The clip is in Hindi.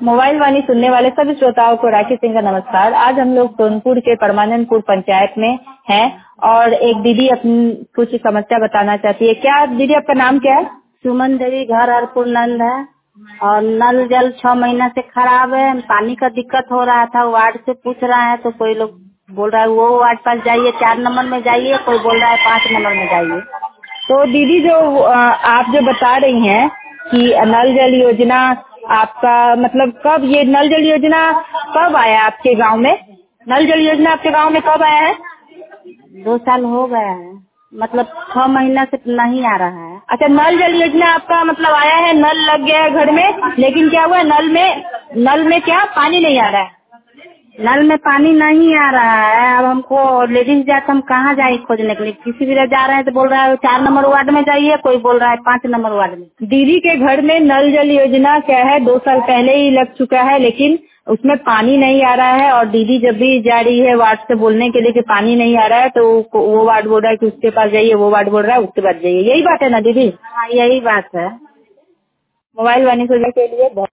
मोबाइल वाणी सुनने वाले सभी श्रोताओं को राखी सिंह का नमस्कार। आज हम लोग सोनपुर के परमानंदपुर पंचायत में हैं और एक दीदी अपनी कुछ समस्या बताना चाहती है। क्या दीदी आपका नाम क्या है? सुमन देवी, घर हरपुर नंद है और नल जल 6 महीना से खराब है। पानी का दिक्कत हो रहा था, वार्ड से पूछ रहा है तो कोई लोग बोल रहा है वो वार्ड पास जाइए 4 नंबर में जाइए, कोई बोल रहा है 5 नंबर में जाइए। तो दीदी जो आप जो बता रही हैं कि नल जल योजना आपका मतलब कब ये नल जल योजना कब आया आपके गांव में? नल जल योजना आपके गांव में कब आया है? 2 साल हो गया है, मतलब 6 महीना से नहीं आ रहा है। अच्छा, नल जल योजना आपका मतलब आया है, नल लग गया है घर में, लेकिन क्या हुआ नल में क्या पानी नहीं आ रहा है? नल में पानी नहीं आ रहा है। अब हमको लेडीज जाकर हम कहाँ जाए खोजने के लिए? किसी भी जा रहे हैं तो बोल रहा है 4 नंबर वार्ड में जाइए, कोई बोल रहा है 5 नंबर वार्ड में। दीदी के घर में नल जल योजना क्या है 2 साल पहले ही लग चुका है, लेकिन उसमें पानी नहीं आ रहा है। और दीदी जब भी जा रही है वार्ड से बोलने के लिए कि पानी नहीं आ रहा है तो वो वार्ड बोल रहा है कि उसके पास जाइए, वो वार्ड बोल रहा है उसके पास जाइए। यही बात है ना दीदी? हाँ, यही बात है। मोबाइल वाणी सुनने के लिए